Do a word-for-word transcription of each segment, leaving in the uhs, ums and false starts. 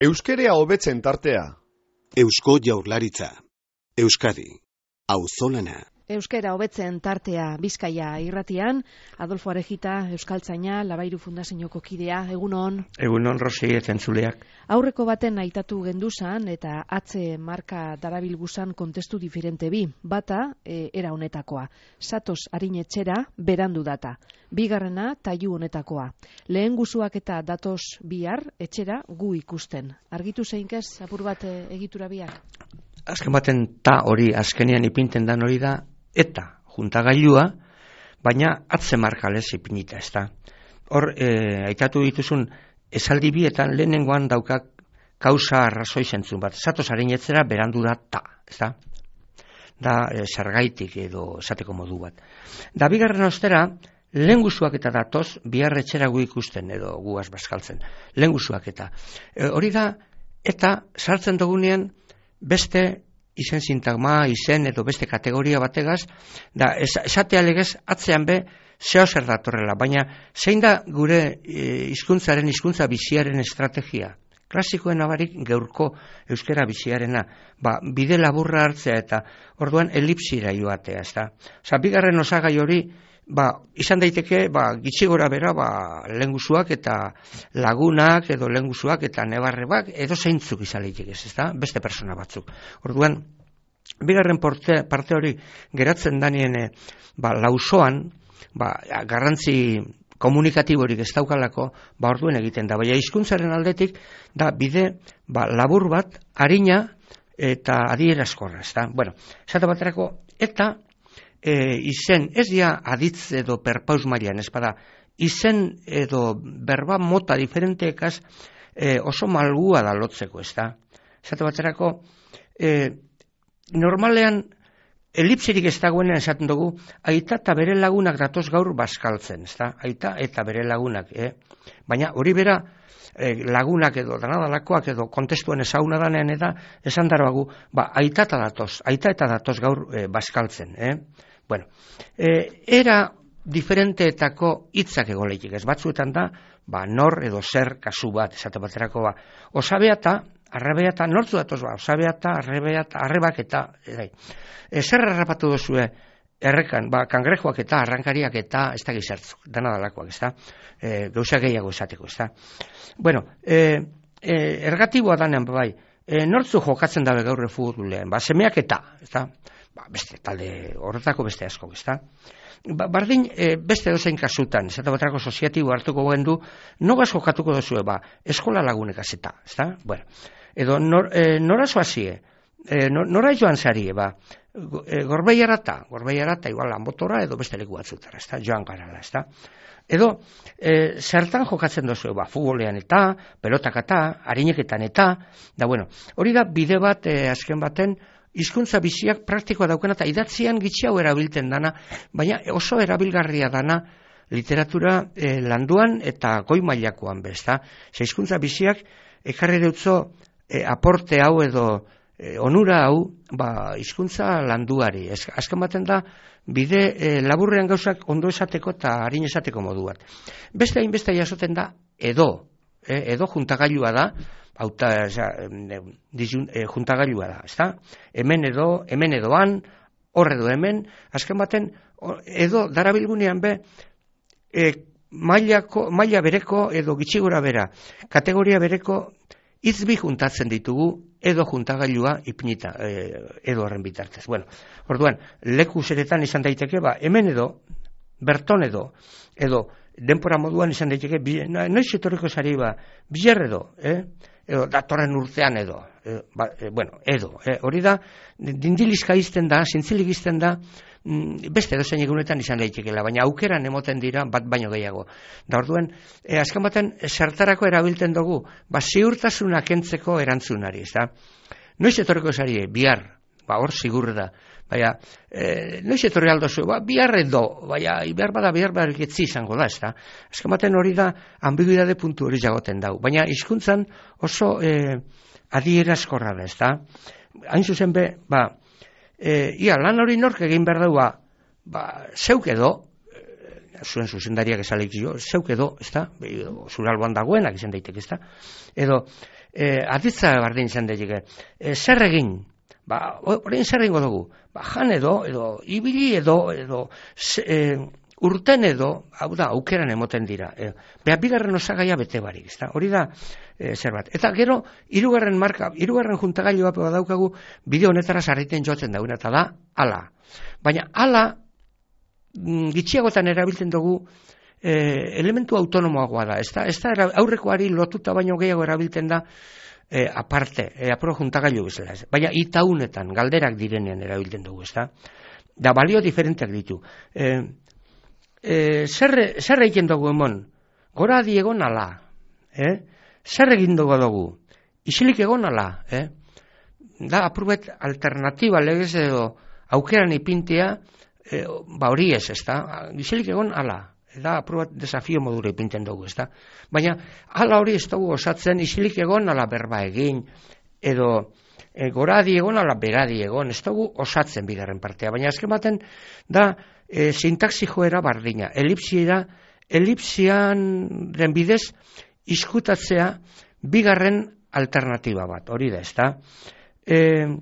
Euskerea hobetzen tartea. Eusko Jaurlaritza. Euskadi. Auzolana. Euskera hobetzen tartea Bizkaia irratian, Adolfo Arejita, Euskaltzaina, Labairu Fundazioko kidea, egunon. Egunon, Rosi, etentzuleak. Aurreko baten aitatu genduzan eta atze marka darabilguzan kontestu diferente bi. Bata, e, era honetakoa. Satoz harin etxera, berandu data. Bigarrena, tailu honetakoa. Lehen guzuak eta datoz bihar, etxera gu ikusten. Argitu zeinkez, apur bat e, egitura biak? Azken baten ta hori, azkenean ipinten dan hori da, eta juntagailua, baina atze markalez ipinita, ez da. Hor, e, aitatu dituzun, esaldi bietan lehenengoan daukak kausa arrazoi zentzun bat. Zatoz harinetzera berandu da ta, ez da. Da, e, sargaitik edo esateko modu bat. Da, bigarren ostera, lehen guzuak eta datoz, bihar etxera gu ikusten edo guaz bazkaltzen. Lehen guzuak eta. E, hori da, eta sartzen dugunean, beste izen sintagma, izen edo beste kategoria bategaz, da esatea legez atzean be zeo zer datorrela, baina zein da gure e, hizkuntzaren hizkuntza biziaren estrategia? Klasikoen abarik geurko euskera biziarena, ba, bide laburra hartzea eta orduan elipsira joatea, ez da. Osa, bigarren osagai hori, ba, izan daiteke, ba, gitxi gora bera, ba, lehengusuak eta lagunak, edo lehengusuak eta nebarrebak, edo zeintzuk izan daiteke, ez da, beste persona batzuk. Orduan, bigarren porte, parte hori geratzen danien, ba, lausoan, ba, garrantzi komunikatiborik ez daukalako, ba, orduen egiten da. Baina hizkuntzaren aldetik, da, bide, ba, labur bat, harina eta adierazkorra, ez da. Bueno, esate baterako, eta, E, izen, ez dia aditz edo perpaus mailan, ez bada, izen edo berba mota diferenteekaz e, oso malgua da lotzeko, ez da. Esate baterako, e, normalean, elipsirik ez dagoenean esaten dugu, aita eta bere lagunak datoz gaur bazkaltzen, ez da. Aita eta bere lagunak, eh? Baina hori bera, e, lagunak edo danadalakoak edo kontestuan ezauna danean eta esan daroagu, ba, aita eta datoz, aita eta datoz gaur e, bazkaltzen, eh? Bueno, e, era diferenteetako hitzak egoleitik, ez batzuetan da, ba, nor edo zer kasu bat, esate baterako, ba, osabea eta, arrebea eta, nortzu datoz, ba, osabea eta, arrebea eta, arrebak eta, e, e, zer errapatu duzue errekan, ba, kangrejoak eta, arrankariak eta, ez da gizartzuk, dana dalakoak, ez da, e, gauza gehiago esateko, ez da. Bueno, e, e, ergatiboa danean, bai, e, nortzu jokatzen dabe gaur futbolean, ba, semeak eta, ez da, ba, beste talde horretako beste asko, ezta? Ba, bardin e, beste dozein kasutan, ez eta baterako soziatibo hartuko gendu, nogaz jokatuko duzue, ba, eskola lagunek azeta, ezta? Bueno, edo nor, e, nora zoazie, e, nor, nora joan zarie, ba, e, gorbeiarata, gorbeiarata, igual lanbotora, edo beste leku batzutara, ezta? Joan garala, ezta? Edo, e, zertan jokatzen duzue, ba, futbolean eta, pelotak eta, harineketan eta, da, bueno, hori da bide bat, e, azken baten, hizkuntza biziak praktikoa daukena eta idatzian gitxi hau erabiltzen dana, baina oso erabilgarria dana literatura e, landuan eta goi mailakoan bezta. Ze hizkuntza biziak ekarri dutzo e, aporte hau edo e, onura hau ba, hizkuntza landuari. Ez, azken baten da bide e, laburrean gauzak ondo esateko eta harin esateko modu bat. Beste hainbeste jasoten da edo, e, edo juntagailua da, hauta, ja, e, juntagailua da, ezta? Hemen edo, hemen edoan, hor edo hemen, azken baten, edo darabilgunean be, e, mailako, maila bereko edo gitxigora bera, kategoria bereko hitzbi juntatzen ditugu, edo juntagailua ipinita, e, edo horren bitartez. Bueno, orduan, leku zeretan izan daiteke, ba, hemen edo, berton edo, edo, denpora moduan izan daiteke, noiz etorriko zari ba, bilar edo, eh? Edo datorren urtean edo, e, ba, e, bueno, edo, e, hori da, dindilizka izten da, zintzilik izten da, mm, beste dozein egunetan izan daitekeela, baina aukeran emoten dira bat baino gehiago. Da orduan, e, azken baten, zertarako erabiltzen dugu, ba, ziurtasuna kentzeko erantzunari, ez da? Noiz etorriko zari, bihar, ba, hor sigur da, baina, e, noiz etorri aldozu, ba, bihar edo, baina, behar bada, behar bada getzi izango da, ez da? Azken baten hori da, ambiguidade puntu hori jagoten dau, baina hizkuntzan oso e, adierazkorra da, ez da? Hain zuzen be, ba, e, ia, lan hori nork egin behar daua, ba, zeuk edo, zuen zuzendariak esalik jo, zeuk edo, ezta, zure alboan dagoenak izan daiteke, ezta, edo, e, aditza bardin izan daiteke, e, zer egin, ba, orain zer egingo dugu, ba, jan edo, edo, ibili edo, edo, ze, e, urten edo, hau da, aukeran emoten dira. E, Beha, bigarren osagaia bete barik, ezta? Hori da, e, zer bat. Eta gero, hirugarren marka, hirugarren juntagailua badaukagu, bideo honetara sarriten jotzen dauna, eta da, ala. Baina, ala, gitxiagotan erabiltzen dugu, e, elementu autonomoagoa da, ezta? Ez da, aurrekoari lotuta baino gehiago erabiltzen da, e, aparte, e, apro juntagailu bezala. Ez. Baina, itaunetan, galderak direnean erabiltzen dugu, ezta? Da, balio diferenteak ditu. E, E, zer, zer egin dugu emon? Gora adi egon ala. Eh? Zer egin dugu dugu? Isilik egon ala. Eh? Da, apurret alternatiba legez edo aukeran ipintea, e, ba hori ez, ez da? Isilik egon ala. Da, apurret desafio modura ipinten dugu, ez da? Baina, ala hori ez dugu osatzen, isilik egon ala berba egin, edo e, gora adi egon ala beradi egon, ez dugu osatzen bigarren partea. Baina azken baten, da, E, sintaxi joera bardina, elipsiera, elipsian den bidez izkutatzea bigarren alternatiba bat, hori da, ez da. E,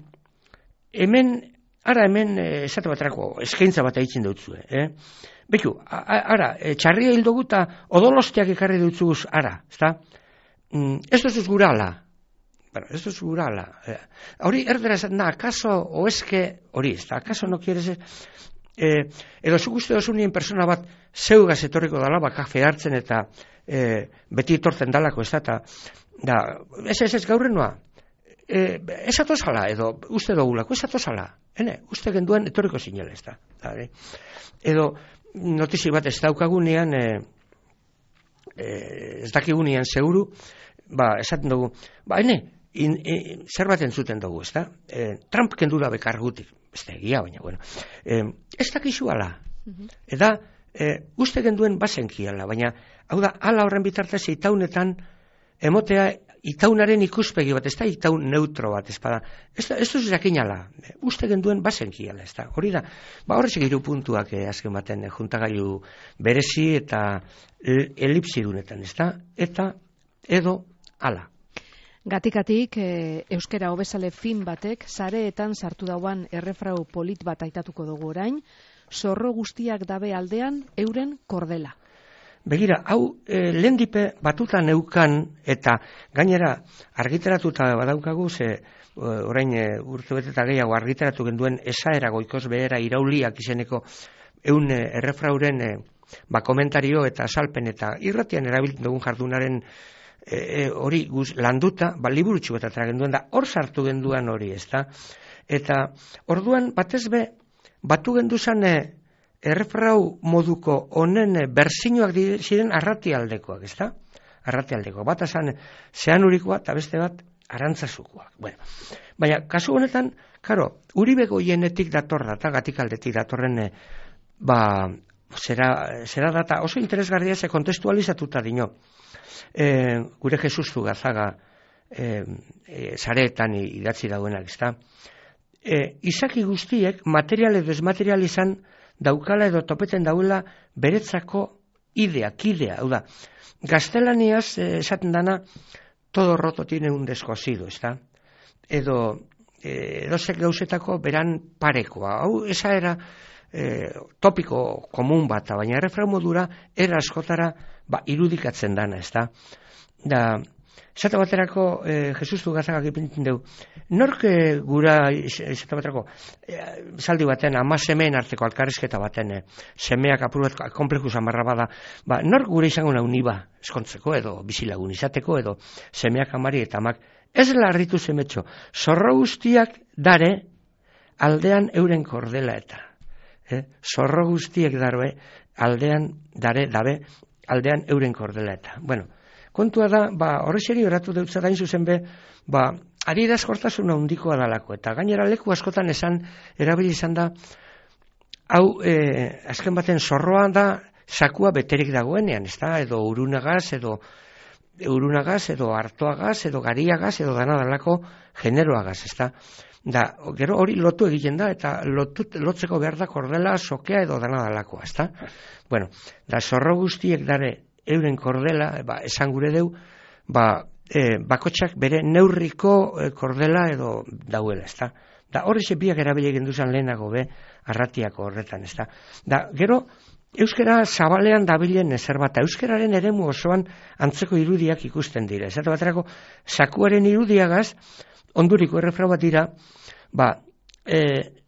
hemen, ara hemen, esate baterako, eskaintza bat egiten dutzue, eh? Beku, ara, e, txarria hil dugu eta odolostiak ekarri dutzuguz, ara, ez da. Mm, ez duzuz gura ala, bueno, ez duzuz gura ala. Eh, hori erdera esaten da, akaso, oeske, hori, ez da, akaso no quieres... E, edo zuk uste dozunien persona bat zeugaz etorriko dala, ba, kafe hartzen eta e, beti etortzen dalako, ez da, da, ez ez ez gaurren noa, e, ez atozala, edo uste dugulako, ez atozala, ene, uste genduen etorriko zinela, ez da, da e. Edo notizi bat ez daukagunean, e, e, ez dakigunean seguru, ba, esaten dugu, ba, ene, in, in, zer bat entzuten dugu, ez da, e, Trump kendu da bekargutik, ez da egia, baina, bueno, eh, ez dakizu ala, uh-huh. Eta eh, uste genduen bazenkiala, baina, hau da, ala horren bitartez itaunetan, emotea itaunaren ikuspegi bat, ez da itaun neutro bat, ez bada, ez da, ez duz jakin ala, uste genduen bazenkiala, ez da, hori da, ba horrezek hiru puntuak eh, azken baten eh, juntagailu berezi eta elipsidunetan, ez da, eta edo ala. Gatikatik, e, euskera hobezale fin batek, sareetan sartu dauan errefrau polit bat aitatuko dugu orain, zorro guztiak dabe aldean euren kordela. Begira, hau e, lehendipe batuta neukan eta gainera argitaratuta badaukagu, ze orain e, urte beteta gehiago argitaratu genduen esaera goikoz behera irauliak izeneko eun e, errefrauren e, ba, komentario eta salpen eta irratian erabiltzen dugun jardunaren E, hori guz landuta, ba, liburutxu eta tragenduen da, hor sartu genduan hori, ez da? Eta orduan batez be, batu genduzan e, errefrau moduko honen e, bersinuak ziren arratialdekoak, ez da? Arratialdekoak, bat esan zeanurikoa eta beste bat arantzazukoak. Bueno, baina, kasu honetan, karo, Uribe Goienetik dator data, Gatikaldetik datorren, e, ba, zera, zera data oso interesgarria ze kontestualizatuta dino. E, gure Jesus Zugazaga e, e, sareetan idatzi dauenak, ezta? E, izaki guztiek material edo desmaterial izan daukala edo topeten dauela beretzako idea, kidea, hau da. Gaztelaniaz e, esaten dana todo roto tiene un descosido, ezta? Edo e, edozek gauzetako beran parekoa. Hau, esa era e, topiko komun bat, baina errefrau modura era askotara ba, irudikatzen dana, ez da? Da, esate baterako, eh, Jesus Zugazagak ipintzen dugu, nork eh, gura, esate baterako, eh, zaldi baten, ama semeen arteko alkarrizketa baten, eh, semeak apur bat komplexu zamarra bada, ba, nork gure izango nahi uniba, eskontzeko, edo bizilagun izateko, edo semeak amari eta amak, ez larritu zemetxo, zorro guztiak dare, aldean euren kordela eta, eh? Zorro guztiek darbe, aldean dare, dabe, aldean euren kordela eta. Bueno, kontua da, ba, horrexeri horatu deutza dain zuzen be, ba, ari idazkortasuna handikoa dalako, eta gainera leku askotan esan, erabili izan da, hau, e, azken baten zorroa da, sakua beterik dagoenean, ez da, edo urunagaz, edo urunagaz, edo hartoagaz, edo gariagaz, edo dana dalako generoagaz, ez da. Da, gero hori lotu egiten da, eta lotut, lotzeko behar da kordela, sokea edo dana dalakoa, ezta? Bueno, da zorro guztiek dare euren kordela, ba, esan gure deu, ba, e, bakotxak bere neurriko e, kordela edo dauela, ezta? Da, horrexe biak erabile egin duzan lehenago be, arratiako horretan, ezta? Da, gero, euskara zabalean dabilen ezer bat, euskararen eremu osoan antzeko irudiak ikusten dira. Esate baterako, sakuaren irudiagaz, onduriko errefra bat dira, ba, e,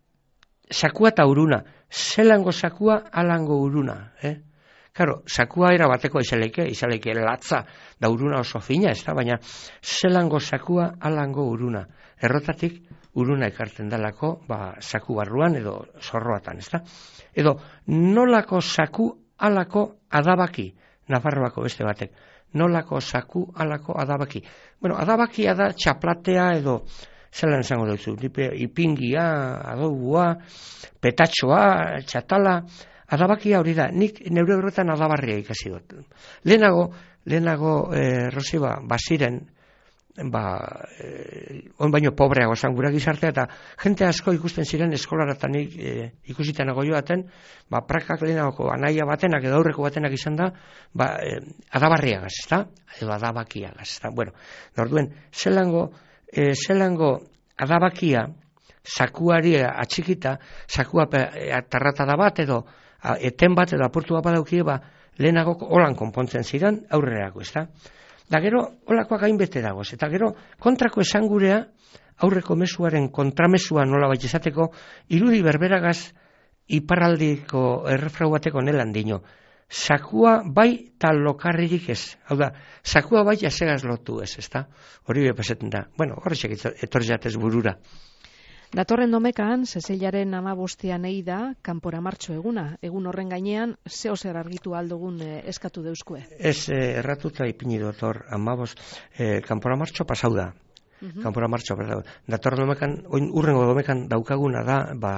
sakua eta uruna, zelango sakua, alango uruna, eh? Karo, sakua era bateko izaleike, izaleike latza da uruna oso fina, ez da, baina zelango sakua, alango uruna. Errotatik, uruna ekartzen dalako, ba, saku barruan edo zorroatan, ez da? Edo, nolako saku, alako adabaki, Nafarroako beste batek. Nolako saku, alako adabaki. Bueno, adabakia da txaplatea edo, zelan esango dutzu, ipingia, adobua, petatxoa, txatala, adabakia hori da, nik neure horretan adabarria ikasi dut. Lehenago, lehenago, eh, Rosiba, baziren, ba, eh, on baino pobreago zan gura gizartea, eta jente asko ikusten ziren eskolaratan eh, ikusitan nago joaten, ba, prakak lehenagoko anaia batenak edo aurreko batenak izan da, ba, eh, adabarriagaz, ez da? Edo adabakiagaz, ez da? Bueno, norduen, zelango, eh, zelango adabakia, sakuari atxikita, sakua tarratada bat edo, a, eten bat edo apurtu bat badaukie, ba, lehenago holan konpontzen ziren, aurrerako, ez da? Da gero, holakoak hainbete dagoz, eta gero, kontrako esangurea, aurreko mezuaren kontramesua nola baita esateko, irudi berberagaz iparraldiko errefrau bateko nelan dino. Sakua bai tal lokarririk ez. Hau da, sakua bai jasegaz lotu ez, ezta? Hori bepesetan da. Bueno, horrexek etorri jatez burura. Datorren domekan, Zezeilaren amabostian egi da, kanpora martxo eguna. Egun horren gainean, zeo zer argitu aldugun eh, eskatu deuskue. Ez eh, erratuta ipini dotor amabost, eh, kanpora martxo pasau da. Uh-huh. Kanpora martxo, datorren domekan, oin urrengo domekan daukaguna da, ba,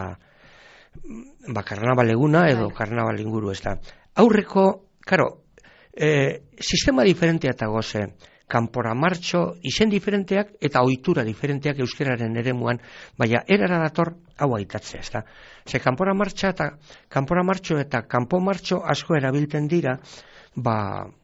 ba karnabal eguna edo Bai. Karnabal inguru ez da. Aurreko, karo, eh, sistema diferentea eta goze, kanpora martxo, izen diferenteak eta ohitura diferenteak euskararen eremuan, baina erara dator hau aitatzea, ezta. Ze kanpora martxa eta kanpora martxo eta kanpo martxo asko erabiltzen dira, ba,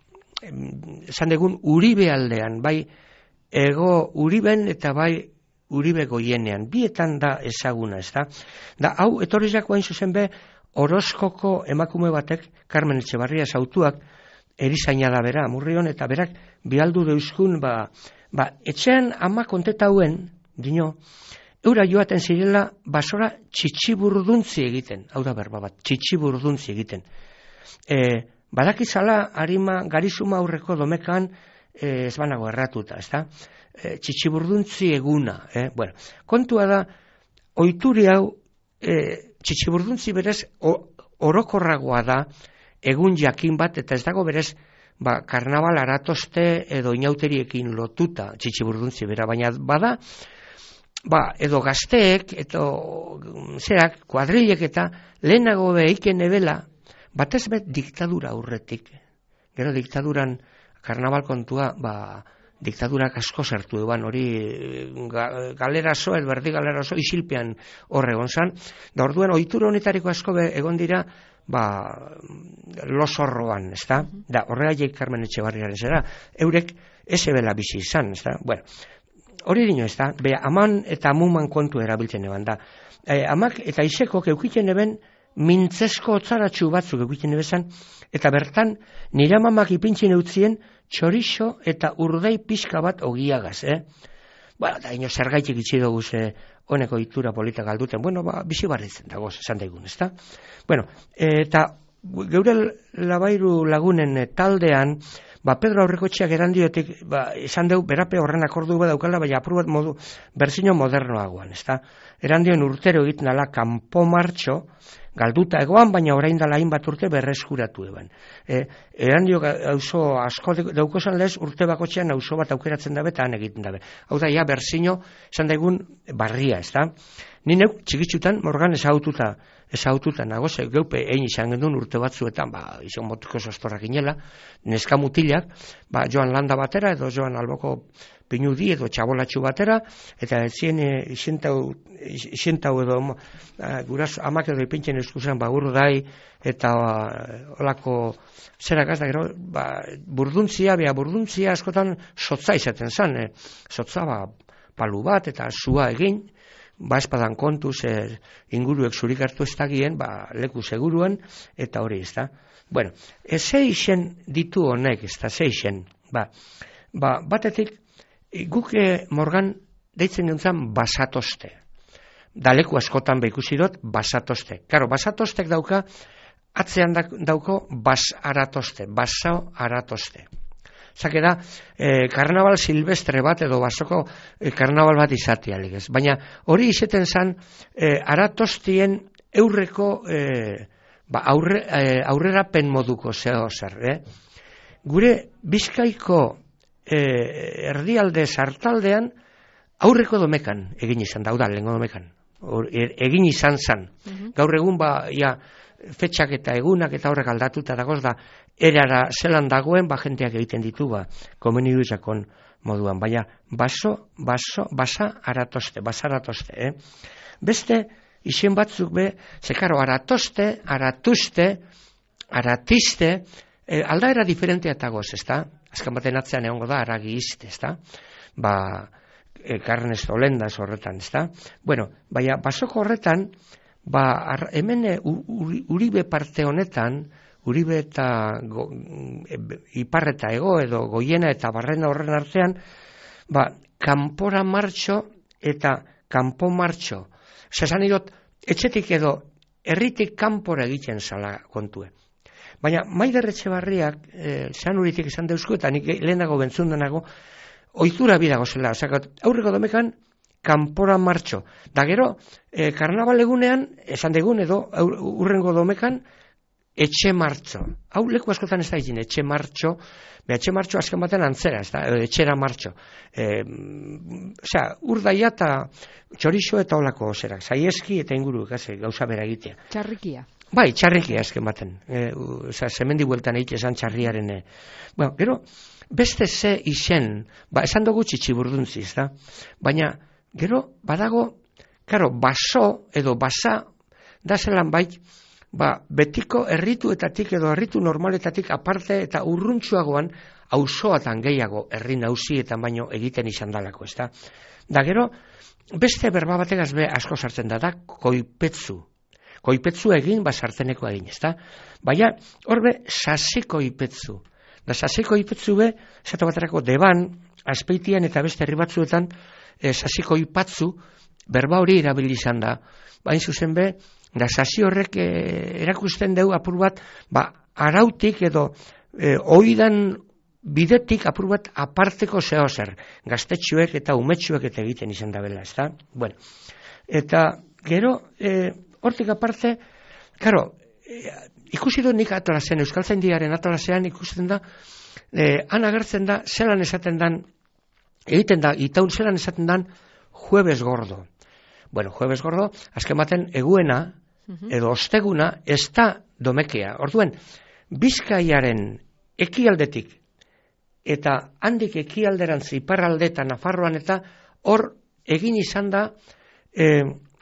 esan degun Uribe aldean, bai ego Uriben eta bai Uribe goienean, bietan da ezaguna, ezta. Da, hau etorrizako hain zuzen be, Orozkoko emakume batek, Carmen Etxebarria sautuak, erizaina da bera, Murrion, eta berak bialdu deuskun, ba, ba etxean ama kontetauen, dino, eura joaten zirela basora txitxiburduntzi egiten, hau da berba bat, txitxiburduntzi egiten. E, badakizala harima garizuma aurreko domekan e, ez banago erratuta, ez da? E, txitxiburduntzi eguna, eh? Bueno, kontua da, ohituri hau, e, txitxiburduntzi berez o, orokorragoa da, egun jakin bat, eta ez dago berez, ba, karnabal aratoste edo inauteriekin lotuta txitxiburduntzi bera, baina bada, ba, edo gazteek, edo zerak, kuadrilek eta lehenago behiken ebela, batez bet diktadura aurretik. Gero diktaduran karnabal kontua, ba, diktadurak asko zertu eban, hori galerazo, elberdi galerazo, isilpean horregon zan, da orduan, ohitura honetariko asko be, egon dira, ba, losorroan, ez da? Da, horregaik Carmen Etxebarriaren zera, eurek eze bela bizi izan, ez da? Bueno, hori dino, ez da? Be, aman eta amuman kontu erabiltzen eban da. E, amak eta izeko keukiten eben mintzesko otzaratxu batzuk keukiten ebezan, eta bertan nire amamak ipintzen eutzien txorixo eta urdei pixka bat ogiagaz, eh? Bueno, da, ino, zergaitik itxi dugu ze honeko itura polita galduten, bueno, ba, bizi barritzen dagoz, esan daigun, ez da? Bueno, eta geure labairu lagunen taldean, ba, Pedro Aurrekotxeak erandiotik, ba, esan deu, berape horren akordu bat daukala, baina apur bat modu, berzino modernoagoan, ez da? Erandioen urtero egiten ala kanpo martxo, galduta egoan, baina orain dala hainbat urte berreskuratu eban. E, erandio auzo asko daukozan lez, urte bakotxean auzo bat aukeratzen dabe, eta han egiten dabe. Hau da, ja, berzino, esan daigun, barria, ez da? Ni neuk, txikitzutan, morgan ezaututa, ezaututa nagoz, geupe egin izan gendun urte batzuetan, ba, izan motuko sostorrak inela, neska mutilak, ba, joan landa batera, edo joan alboko pinudi edo txabolatxu batera, eta etzien xentau edo guraz amak edo ipintzen eskuzan ba urdai, eta olako zerak da gero, ba, burduntzia, bea burduntzia askotan sotza izaten zan, e, sotza ba, palu bat eta zua egin, ba espadan kontuz e, inguruek zurik hartu ez dagien, ba, leku seguruan, eta hori ez da. Bueno, e, ze isen ditu honek, ez da, ze isen, ba, ba batetik, guk e, Morgan deitzen gintzen basatoste. Da leku askotan behikusi dut, basatoste. Karo, basatostek dauka, atzean dauko bas aratoste, baso aratoste. Zake da, eh, karnaval silvestre bat edo basoko eh, karnaval bat izatea legez. Baina hori izeten zan eh, aratostien eurreko eh, ba, aurre, eh, aurrerapen moduko zeo zer. Eh? Gure Bizkaiko eh, erdialde sartaldean aurreko domekan egin izan da, udal, lengo domekan. Or, er, egin izan zan. Uh-huh. Gaur egun ba, ja, fetxak eta egunak eta horrek aldatuta dagoz da, erara zelan dagoen, ba, jenteak egiten ditu, ba, komeniduizakon moduan. Baina, baso, baso, basa aratoste, basa aratoste, eh? Beste, izen batzuk be, zekaro, aratoste, aratuste, aratiste, eh, aldaera diferentea tagoz, ez da? Azkan baten atzean egongo da, aragizte, ez da? Ba, e, karnez olendas horretan, ez da? Bueno, baina, basoko horretan, ba, ar, hemen e, Uribe parte honetan, Uribe eta go, e, Ipar eta Ego edo Goiena eta Barrena horren artean, ba, kanpora martxo eta kanpo martxo. Osa, esan idot, etxetik edo herritik kanpora egiten zala kontue. Baina, Maider Etxebarriak, e, zan uritik esan deusku, eta nik lehenago bentzundenago, ohitura bidago zela. Osa, aurreko domekan, kanpora martxo. Da gero, e, karnaval egunean, esan degun edo, urrengo domekan, etxe martxo. Hau leku askotan ez da izin, etxe martxo, be etxe martxo azken baten antzera, ez da, etxera martxo. E, Osea, urdaia eta txorixo eta olako zerak, zaieski eta inguru, gaze, gauza bera egitea. Txarrikia. Bai, txarrikia azken baten. E, Osea, zemendi bueltan egite esan txarriaren. E. Bueno, gero, beste ze izen, ba, esan dugu txitxiburduntzi, ez da? Baina, gero, badago, karo, baso edo basa, da zelan bait, ba, betiko errituetatik edo erritu normaletatik aparte eta urruntxuagoan auzoatan gehiago herri nausietan baino egiten izan dalako, ez da? Da gero, beste berba bategaz be asko sartzen da, da koipetzu. Koipetzu egin, ba sarteneko egin, ez da? Baina, horbe, sasi koipetzu. Da sasi koipetzu be, esatu baterako deban, azpeitian eta beste herri batzuetan, e, sasi koipatzu, berba hori erabili izan da. Bain zuzen be, da sasi horrek e, erakusten deu apur bat, ba, arautik edo e, oidan bidetik apur bat aparteko zeo zer, gaztetxuek eta umetxuek eta egiten izan da bela, ez da? Bueno, eta gero, e, hortik aparte, karo, e, ikusi du nik atolasean, Euskaltzaindiaren atolasean ikusten da, e, han agertzen da, zelan esaten dan, egiten da, itaun zelan esaten dan, jueves gordo. Bueno, jueves gordo, azken baten eguena, edo osteguna, ez da domekea. Orduen, Bizkaiaren ekialdetik, eta handik ekialderantz iparralde eta Nafarroan eta hor egin izan da, e,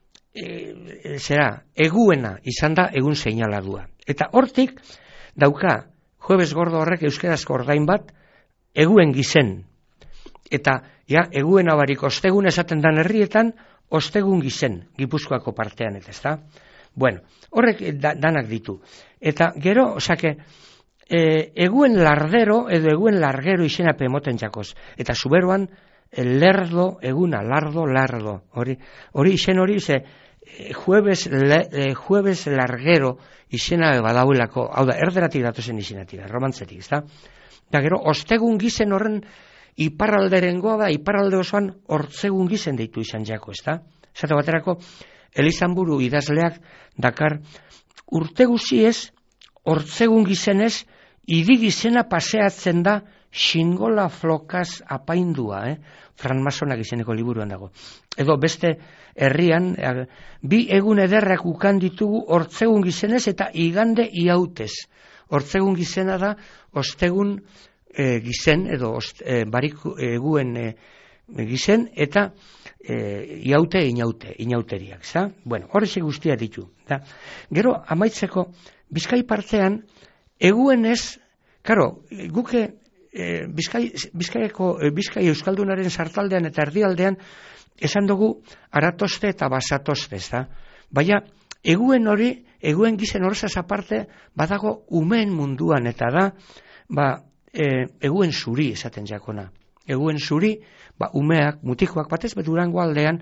e, zera, eguena izan da egun seinaladua. Eta hortik, dauka, jueves gordo horrek euskerazko ordain bat, eguen gizen. Eta, ja, eguen abarik ostegun esaten dan herrietan, ostegun gizen, Gipuzkoako partean, eta ez da? Bueno, horrek da, danak ditu. Eta gero, osake, e, eguen lardero, edo eguen largero izena pemoten jakoz. Eta zuberuan, lerdo, eguna, lardo, lardo. Hori, hori izen hori, ze, jueves, le, e, jueves largero izena badauelako, hau da, erderatik datozen izenatik, romantzetik, ez da? Eta gero, ostegun gizen horren, iparralderengoa da, iparralde osoan hortzegun gizen deitu izan jako, ez da? Zata baterako, Elizanburu idazleak dakar urte guziez, hortzegun gizenez, idi gizena paseatzen da xingola flokaz apaindua, eh? Fran Masonak izeneko liburuan dago. Edo beste herrian, bi egun ederrak ukan ditugu hortzegun gizenez eta igande iautez. Hortzegun gizena da, ostegun, E, gizen edo ost, e, barik eguen e, gizen, eta e, iaute, inaute, inauteriak, ezta? Bueno, horrezi guztia ditu. Da. Gero, amaitzeko, Bizkai partean, eguenez, karo, guke e, Bizkai, Bizkaieko, e, Bizkai Euskaldunaren sartaldean eta erdialdean, esan dugu aratoste eta basatoste, ezta? Baina, eguen hori, eguen gizen horrezaz aparte, badago umeen munduan, eta da, ba, e, eguen zuri esaten jakona. Eguen zuri, ba, umeak, mutikoak batez, Durango aldean,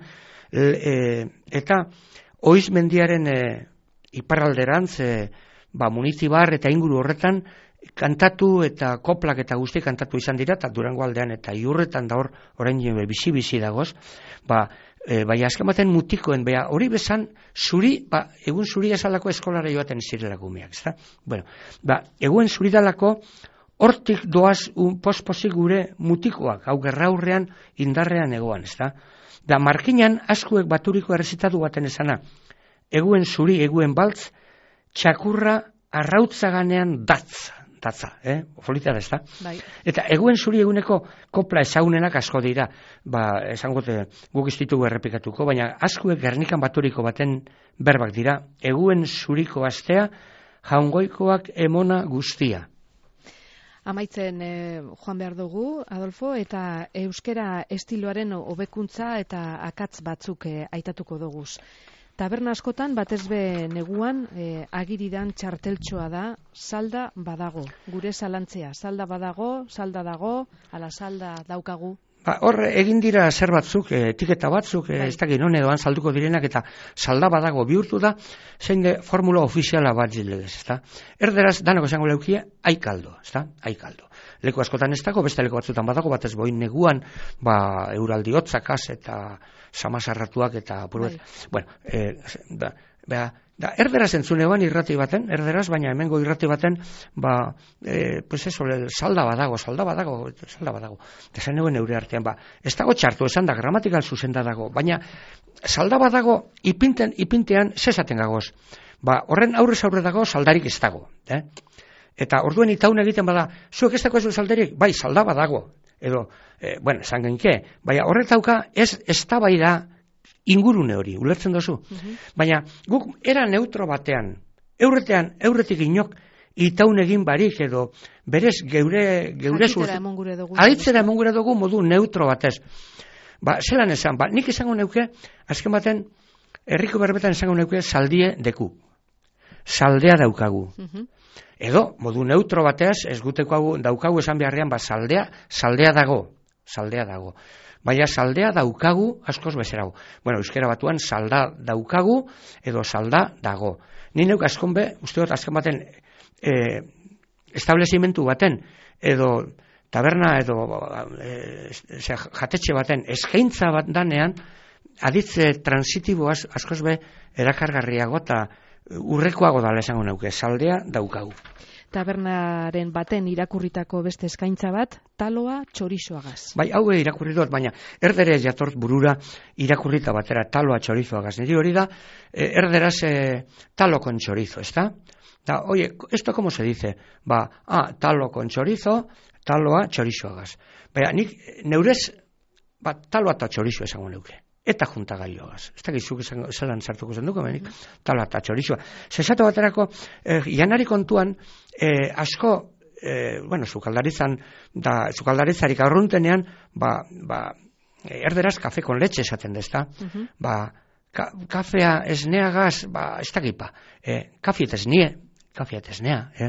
e, eta oiz mendiaren e, iparralderantz, e, ba, Munitibar eta inguru horretan, kantatu eta koplak eta guzti kantatu izan dira, eta Durango aldean eta Iurretan da hor, orain bizi-bizi dagoz, ba, e, bai azken baten mutikoen, beha, hori bezan, zuri, ba, egun zuri esalako eskolara joaten zirelako umeak, ezta? Bueno, ba, eguen zuri dalako, hortik doaz un pospozik gure mutikoak, hau gerraurrean indarrean egoan, ezta? Da, markinan, askuek baturiko errezitatu baten esana, eguen zuri, eguen baltz, txakurra arrautzaganean datza, datza, eh? Folita da, ezta? Bai. Eta eguen zuri eguneko kopla ezagunenak asko dira, ba, esangote guk ez ditugu errepikatuko, baina askuek Gernikan baturiko baten berbak dira, eguen zuriko astea, jaungoikoak emona guztia. Amaitzen eh, joan behar dugu, Adolfo, eta euskera estiloaren hobekuntza eta akatz batzuk eh, aitatuko doguz. Taberna askotan, batez be neguan, eh, agiridan txarteltxoa da, salda badago, gure salantzea, salda badago, salda dago, ala salda daukagu. Ba, hor egin dira zer batzuk, e, etiketa batzuk, e, ez dakit non edoan salduko direnak, eta salda badago bihurtu da, zein de formula ofiziala bat zilegez, ezta? Erderaz, danako esango leukie, aikaldo, ezta? Aikaldo. Leku askotan ez dago, beste leku batzutan badago, batez boin neguan, ba, euraldi hotzakaz eta samasarratuak eta puruet. Bai. Bueno, e, da, da, da, erderaz entzunean irrati baten, erderaz, baina hemengo irrati baten, ba, e, pues eso, salda badago, salda badago, salda badago. Esan eguen eure artean, ba, ez dago txartu, esan da, gramatikal zuzenda dago, baina salda badago, ipinten, ipintean, zezaten gagoz. Ba, horren aurrez aurre dago, saldarik ez dago, eh? Eta orduen itaun egiten bada, zuek ez dago ez saldarik, bai, salda badago. Edo, eh, bueno, esan genke, baina horretauka ez eztabaida ingurune hori, ulertzen dozu. Uh-huh. Baina guk era neutro batean, eurretean, eurretik inok, itaun egin barik edo, berez geure... geure Aditzera emon gure dugu. Aditzera emon gure dugu modu neutro batez. Ba, zelan esan, ba, nik esango neuke, azken baten, herriko berbetan esango neuke, saldie deku. Saldea daukagu. Uh-huh. Edo, modu neutro bateaz, ez guteko daukagu esan beharrean, ba, saldea, saldea dago, saldea dago. Baina saldea daukagu, askoz bezerago. Bueno, euskera batuan, salda daukagu, edo salda dago. Ni neuk askon be, uste dut, azken baten, e, establezimentu baten, edo taberna, edo e, jatetxe baten, eskaintza bat danean, aditze transitiboaz, askoz be, erakargarriago eta urrekoago dala esango neuke, saldea daukagu. Tabernaren baten irakurritako beste eskaintza bat, taloa txorizoagaz. Bai, hau irakurri dut, baina erdere jatort burura irakurrita batera taloa txorizoagaz. Niri hori da, eh, erderaz eh, talo con chorizo, ¿está? Da, oye, ¿esto cómo se dice? Ba, ah, talo con chorizo, taloa txorizoagaz. Baina, nik neurez, ba, taloa eta txorizo esango neuke. Eta juntagailioagaz. Ez da gizuk esan sartuko zen duko, benik, tala eta txorizua. Zesatu baterako, eh, janari kontuan, eh, asko, eh, bueno, zukaldaritzan, da, zukaldaritzarik aurruntenean, ba, ba, erderaz kafe kon letxe esaten dezta, uh-huh. Ba, ka, kafea esneagaz, ba, ez da gipa, eh, kafiet esnie, kafiet esnea, eh,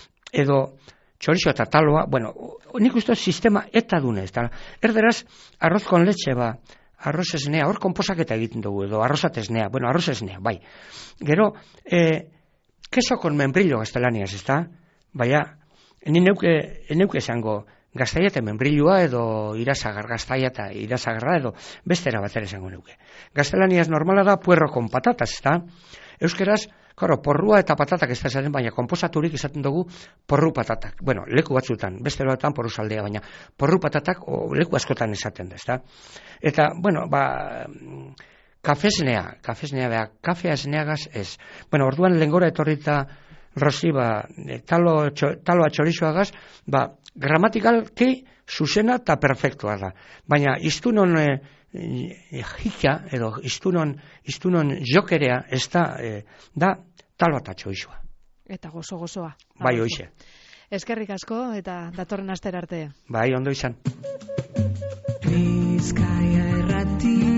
edo, txorizo eta taloa, bueno, nik uste sistema eta dune, ez da, erderaz, arroz kon letxe, ba, arroz esnea, hor konposaketa egiten dugu, edo arrozat esnea, bueno, arroz esnea, bai. Gero, eh, keso kon membrillo gaztelaniaz, ez da? Baina, ni neuke, neuke esango gaztaia eta membrilloa, edo irasagar, gaztaia eta irasagarra, edo bestera batera esango neuke. Gaztelaniaz normala da puerro kon patatas, ez da? Euskeraz, karo, porrua eta patatak ez da esaten, baina konposaturik esaten dugu porru patatak. Bueno, leku batzutan, beste batutan porru saldea, baina porru patatak o leku askotan esaten da, ez da? Eta, bueno, ba, kafesnea, kafesnea beha, kafea esneagaz ez. Bueno, orduan lengora etorrita Rosi, ba, talo, txo, taloa txorizoagaz, ba, gramatikalki zuzena eta perfektua da. Baina iztunon e, e, jika, edo iztunon, iztunon jokerea, ez da, e, da tal bat atxoizua. Eta gozo-gozoa. Bai, hoize. Eskerrik asko eta datorren astera arte. Bai, ondo izan. Bizkaia errati